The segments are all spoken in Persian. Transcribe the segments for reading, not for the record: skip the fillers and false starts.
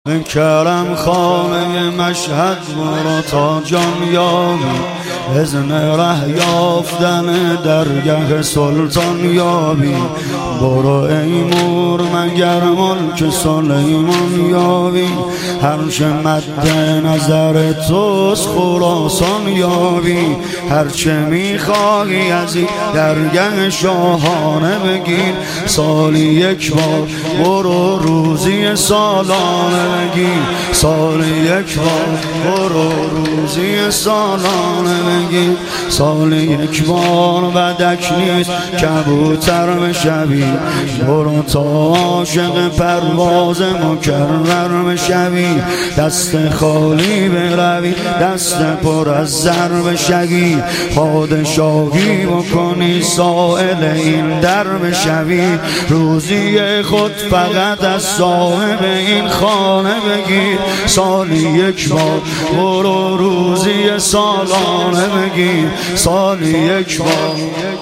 کرم خانه مشهد برو تا جان یابی، اذن ره یافتن درگه سلطان یابی. برو ای مور مگر ملک سلیمان یابی، هرچه مد نظر توست خراسان یابی. هرچه میخواهی از این درگه شاهانه بگیر، سالی یک بار برو روزی سالانه بگیر. سالی یک بار برو روزی سالانه بگیر. سالی یک بار بدک نیست کبوتر بشوی، برو تا عاشق پرواز مکرر بشوی. دست خالی بروی دست پر از زر بشوی، پادشاهی بکنی سائل این در بشوی. روزی خود فقط از صاحب این خانه بگیر. سالی یک بار برو روزی سالانه بگیر. سالی یک بار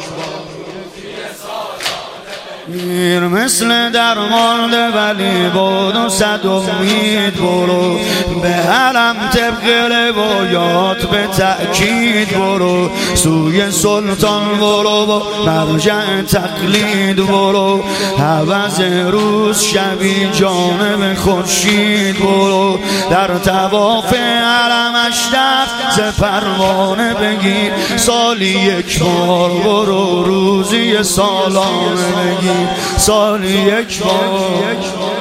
گیر مثل درمانده ولی بود و صد امید. برو به حرم طبق روایات به تأکید برو، سوی سلطان برو و مرجع تقلید برو. عوض روز شبی جانب خورشید برو، در طواف حرمش دست ز پروانه بگیر. سالی یک بار برو روزی سالانه بگیر. سالی یک بار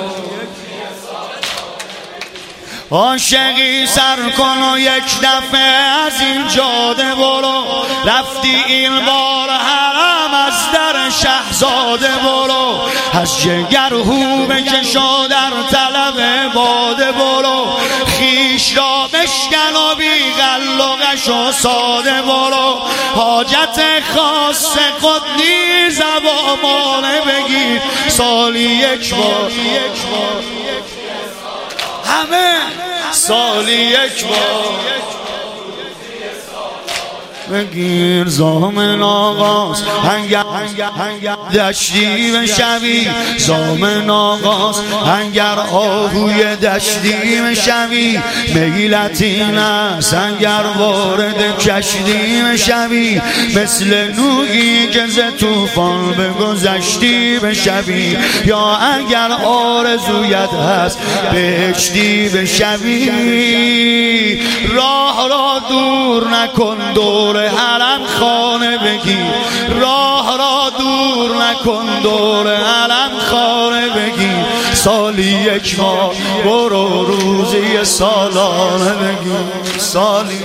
عاشقی سر کن و یک دفعه از این جاده برو. رفتی این بار حرم از در شهزاده برو، از جگر هو بکشا در طلب باده برو. خیش را بشکن و بی غل و غش و ساده برو. حاجت خاص خود نیز زبامانه بگیر. سالی یک بار همه سالی یک بار بگیر. زامن آغاز هنگر دشتی بشوی، زامن آغاز هنگر آهوی دشتی بشوی. میلت این است اگر وارد کشتی بشوی، مثل نوحی که ز طوفان به گذشتی بشوی. یا اگر آرزویت هست بهشتی بشوی، راه را دور نکن دور حرم خانه بگیر. راه را دور نکن دور حرم خانه بگیر. سالی یک بار برو روزی سالانه بگیر. سالی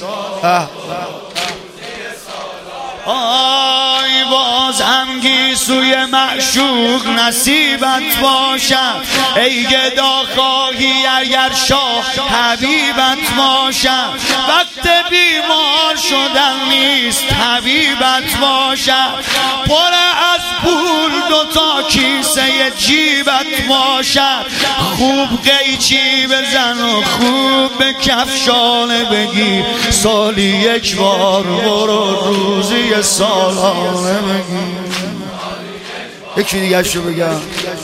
آی باز هم گیسوی معشوق نصیبت باشد، ای گدا خواهی اگر شاه حبیبت باشد. وقت بیمار شدن نیست حبیبت باشد، پر از پول دوتا کیسه جیبت باشد. خوب قیچی بزن و خوب به کفشانه بگیر. سالی یک بار برو روزی سالانه بگیر. یکی دیگه شو بگم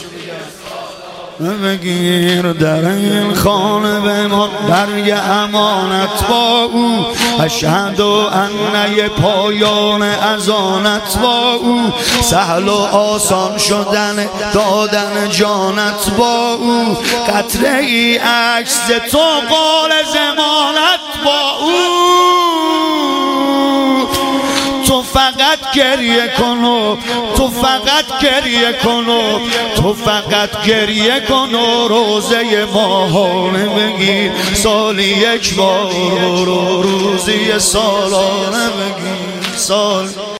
بگیر. در این خانه بمان برگ امانت با او، اشهد ان پایان اذانت با او. سهل و آسان شدن دادن جانت با او، قطره ای عکس تو قول زمانت با او. تو فقط گریه کن و تو فقط گریه کن و تو فقط گریه کن و روزه ماهانه بگیر. سالی یک بار روزی سالانه بگیر. سال